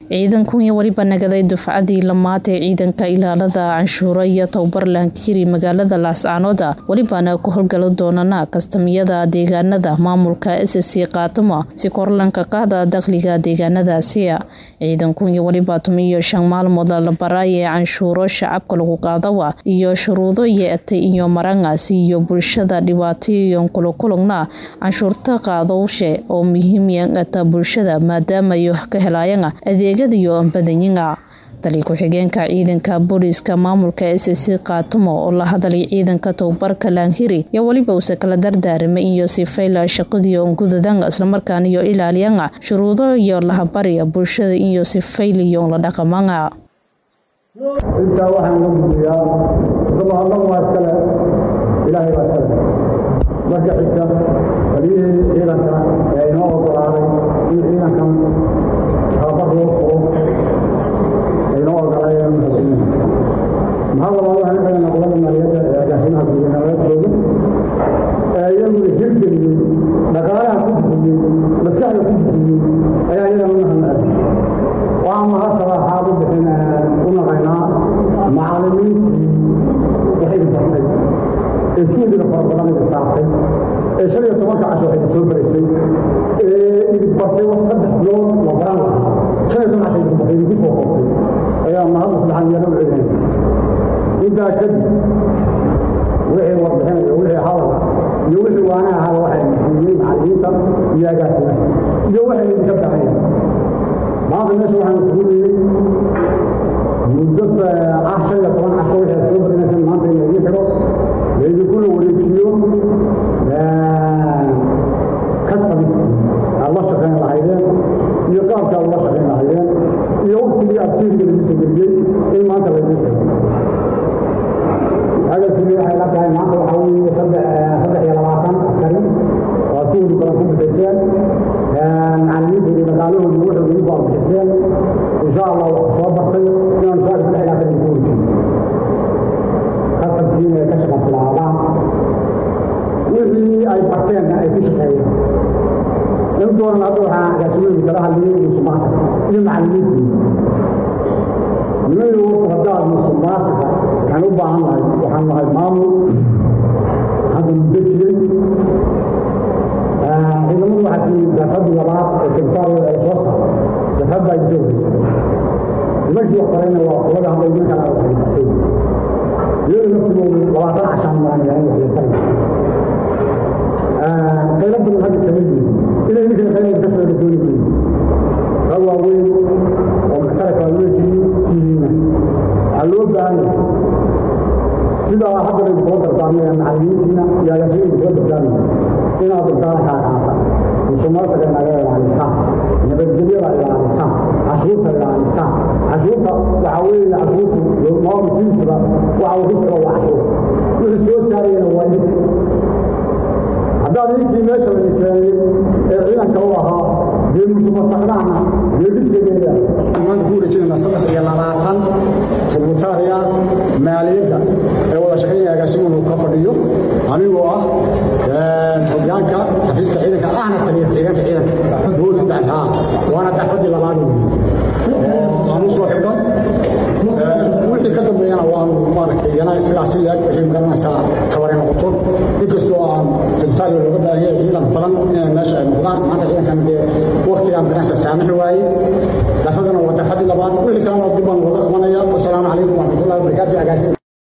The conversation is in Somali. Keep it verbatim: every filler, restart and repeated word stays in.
ciidanku iyo waliba nagaday dufcadii lamaad ee ciidanka ilaalada canshuura iyo tababar lankiri magaalada Laascaanood walibana ku howlgal doonana kastamiyada deegaanada maamulka S S C qaatimo si kor lanka qaada dakhliga deegaanadaasi ciidanku iyo waliba tumiyo shan maalmood la baray canshuuro shacabka lagu qaadawa iyo shuruudo yeetay iyo marangasi iyo bulshada dhibaatooyin kula kulugna canshuurta qaadowshe oo muhiim ah bulshada maadaama ay ka helayaan adeegyada iyo badanyinga tali ku xigeenka ciidanka booliska maamulka S S C qaatimo oo la hadalay ciidanka tababarka Laanhiri iyo waliba uu kala dardaarmay iyo si fayla shaqadii oo gudadan isla markaana iyo ilaaliyana shuruudo iyo la habariya bulshada iyo si fayliyo la dhaqamanga inta waxaan ugu diyaa Allah Allah waa iskale ilaahay waa iskale marka xigta haliyay ciidanka ee inoo ogolaaday in ciidanka tababar loo qoro inoo ogolaayeen maxaa la waxaan ka noqday maaliyadda ee gaasinaha gudaheeda ee iyagu hirgeliyay dhaqaalaha ku bixiyay maskaxda ku bixiyay ayaa iyada mahadnaq waa ma hasaba xaadu bixina una qayna macallimiintii waxay bartay ee tuudiga farbadan ee saartay ee shariyo tobanka casho ay soo barisay ee idin bartay wax saddex bilood la baran lahaa shariyo tobanka casho ay ku soo qortay ayaa mahad subxaan yaro leeyahay intaa kadib wixii warbixin iyo wixii hadal iyo wixii waana ahaa waxay muhiim macallimiinta iyo agaasina iyo waxay ka baxayaan maanta meesha waxaan isugu leeyay muddo عشرة إلى ثمان عشر سنة مثلا ما بين يجرو يقول وليكيو كسب الله شكرا الله عليه يقابل الله شكرا الله عليه يوم اللي أبتدي بالمسؤولية إن ما تبغى هذا سبيل حياة كان معه حاول يصدق صدق يا لواطن عسكري وطول بركوب الحسين معلمين اللي بدالوه يروحوا ويجوا الحسين إن شاء الله صوب خير إن شاء الله إلى آخر الكون خاصة في كشف في العالم وفي أي بحثين أي كل شيء لو دور الأضواء جاسمين بكرة اللي يسمعها اللي معلمين من يوم هذا المسمى كانوا بعنا وحنا هالمامو هذا البيت آه إذا ما واحد يدخل وراء الكبار الوسط يدخل الجوز المجد يقرأنا ولا هم يجون على الحين يقول نفسه وراء عشان ما يعني يحتاج آه كلام من هذا الكلام إذا يمكن خلينا نكسر الدنيا هو وين ومحترق الوجه الوجه ده سيدا حضر البوضر طامية معلمين يا يسير البوضر طامية إنا بطارة حاقاتا وشمال سكنا غير العنسان نبجلير العنسان عشوطة العنسان عشوطة وعويل عشوطة ما بتنسبة وعويل وعشوطة وحسوة سارية نوائد هذا يجي ماشي من الثاني عينا كواها بمسمى يجب جميلة من تقول جينا صدق يا لاراتان كمتاريا مالية أولا شيء يقسمونه كفرديو أنا هو حبيانك حفيز عيدك أنا تريخ عيدك عيدك دول بعدها وأنا تحفظ لبعضه أنا سوى كذا وإنت كذا بيانا وأنا مارك أنا سلاسل لك وحين كنا سا كبرنا قطر يكسروا التالي الغدا هي عيدا طلنا نشأ المغان ما تحين كان وقت كان بناس السامح واي لفظنا وتحدي لبعض وإنت كانوا ضبان وضغمنا والسلام عليكم ورحمة الله وبركاته.